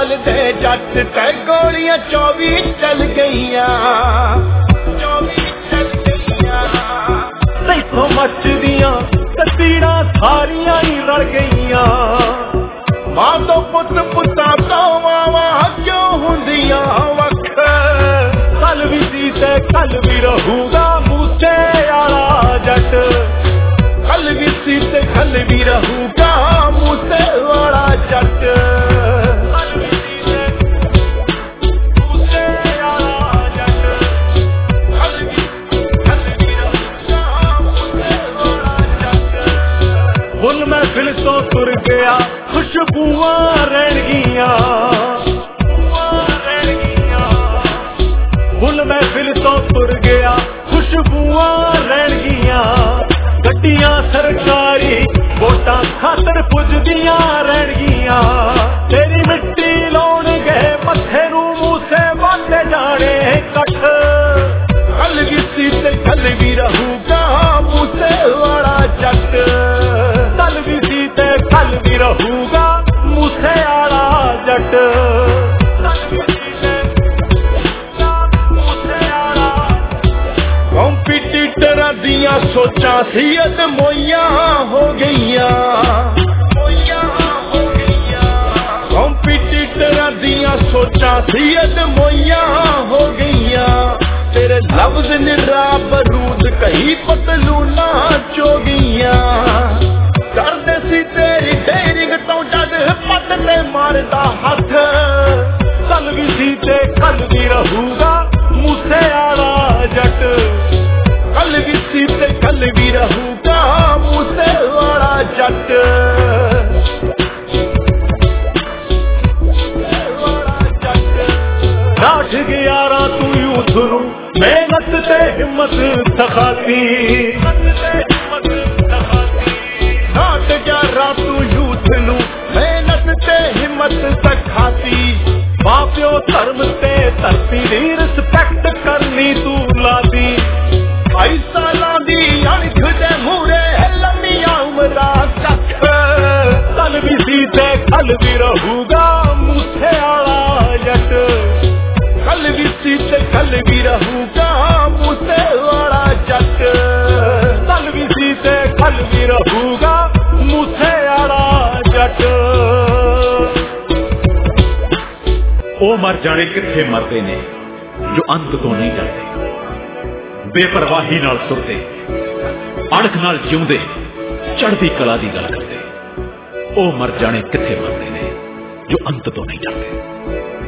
साल दे जट ते गोलियां 24 चल गईयां, 24 चल गईयां। तैथों मचदियां तस्वीरां सारियां ही रल गईयां। मां तो पुत पुत्ता तो मावा क्यों हुंदियां वख। कल भी सी ते कल भी रहूगा मूसे वाला जट। कल भी सी ते कल भी रहूगा मूसे वाला जट। कल भी सी ते मूसे वाला जट। कल भी रहूगा मूसे वाला जट। हुन महफिल तो तुर गया खुशबूआं रहणगियां। हुन महफिल तो तुर गया खुशबूआं रहणगियां। गड्डियां सरकारी वोटां खातर पुजदियां रहणगियां। तेरी मिट्टी लाउण गए मत्थे नूं मूसे बांधे जाने कठ। कल भी सी ते कल भी रहूगा मूसे वाला जट। कल भी सी ते कल भी रहूगा मूसे वाला जट। कंपीटिटरां दियां सोचां सीयत मोइयां हो गईयां, मोइयां हो गईयां। कंपीटिटरां दियां सोचां सीयत मोइयां हो गईयां। तेरे लफ्ज निरा बरूद कहीं पतलूना चोगियां। करदे सी तेरी डेरिंग तो जद पट ते मारदा हथ। कल भी सी ते कल भी रहूगा मूसे वाला जट। कल भी सी ते कल भी रहूगा मूसे वाला जट। राठ 11 तू यूथ नू मेहनत ते हिम्मत सखाती। राठ 11 तू यूथ नू मेहनत ते हिम्मत सखाती। मां प्यो धर्म ते धरती दी रिस्पेक्ट करनी तू लादी। 22 सालां दी अणख दे मूरे लम्मियां उमरां कख। कल भी सी ते कल भी रहूगा मूसे वाला जट। कल भी सी ते कल भी रहूगा मूसे वाला जट। कल भी सी ते कल भी रहूगा मूसे वाला जट। ओ मर जाने किथे मरदे ने जो अंत तो नहीं डरदे। बेपरवाही नाल तुरदे, अणख नाल जिउंदे, चढ़दी कला दी गल करदे। ओ मर जाने किथे मरदे ने जो अंत तो नहीं डरदे।